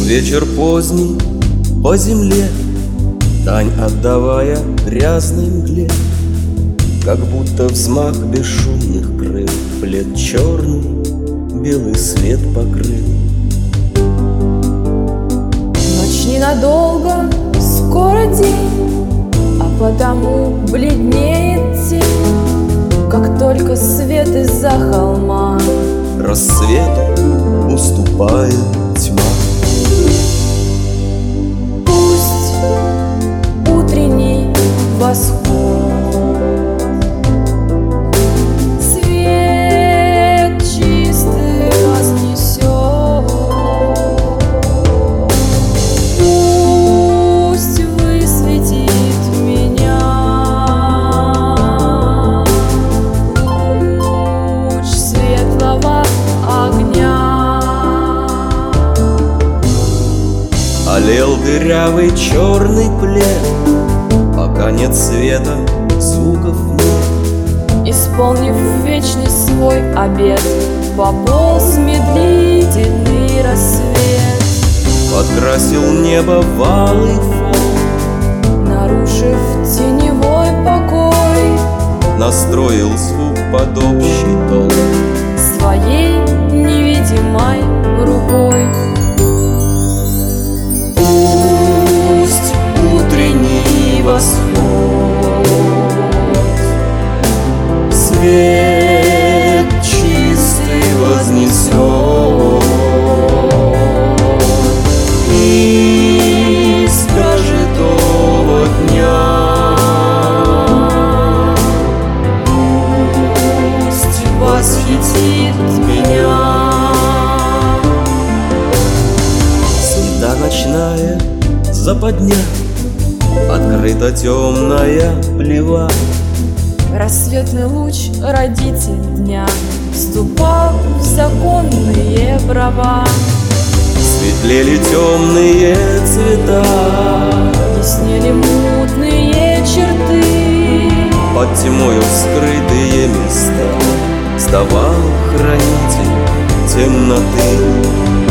Вечер поздний по земле, дань отдавая грязной мгле, как будто взмах бесшумных крыл плед черный белый свет покрыл. Ночь ненадолго, скоро день, а потому бледнеет тень, как только свет из-за холма Рассвету уступает тьма. Пусть утренний восход свет чистый вознесет, пусть высветит меня луч светлого огня. Олел дырявый черный плед, пока нет света, звуков нет. Исполнив вечный свой обет, пополз медлительный рассвет, Подкрасил небо в алый фон, нарушив теневой покой, настроил звук под общий тон своей невидимой рукой. Пусть утренний восход свет чистый вознесет и скажет оба дня: пусть восхитит меня. Снята ночная западня, открыта темная плева. Рассветный луч родитель дня вступал в законные права. Светлели темные цвета, Яснели мутные черты, под тьмою скрытые места вставал хранитель темноты.